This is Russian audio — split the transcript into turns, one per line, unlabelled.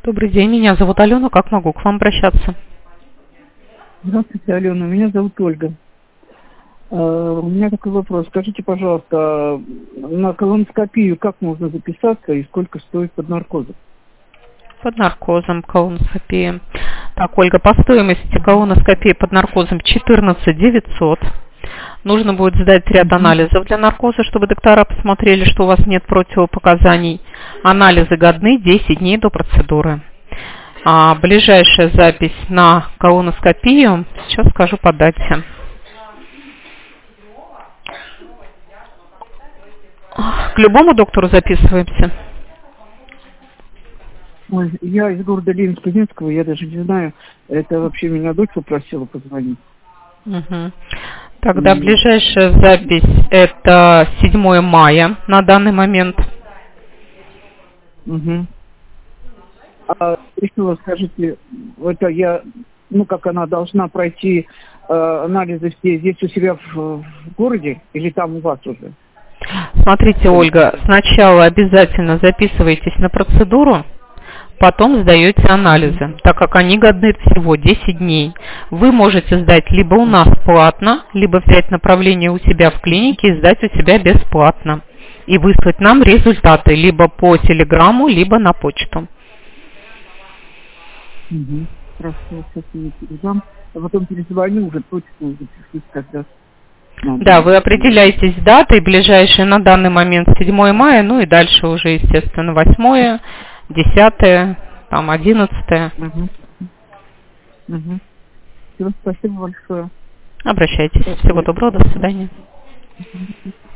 Добрый день, меня зовут Алена. Как могу к вам обращаться?
Здравствуйте, Алена. Меня зовут Ольга. У меня такой вопрос. Скажите, пожалуйста, на колоноскопию как можно записаться и сколько стоит под наркозом?
Под наркозом колоноскопия. Так, Ольга, по стоимости колоноскопии под наркозом 14 900. Нужно будет сдать ряд анализов для наркоза, чтобы доктора посмотрели, что у вас нет противопоказаний. Анализы годны 10 дней до процедуры. А ближайшая запись на колоноскопию, сейчас скажу по дате. К любому доктору записываемся?
Ой, я из города Ленинска-Ленинского, я даже не знаю, это вообще меня дочь попросила позвонить.
Угу. Тогда ближайшая запись это 7 мая на данный момент.
Угу. А еще скажите, это я, как она должна пройти анализы все здесь у себя в городе или там у вас уже?
Смотрите, Ольга, сначала обязательно записывайтесь на процедуру, потом сдаете анализы, так как они годны всего 10 дней. Вы можете сдать либо у нас платно, либо взять направление у себя в клинике и сдать у себя бесплатно. И выслать нам результаты либо по телеграмму, либо на почту.
Угу. Хорошо, сейчас я передам. А потом перезвоню уже точно, запишусь, когда надо.
Да, вы определяетесь с датой, ближайшей на данный момент 7 мая, ну и дальше уже, естественно, 8, 10, там 11.
Угу. Угу. Все, спасибо большое.
Обращайтесь. Всего доброго, до свидания.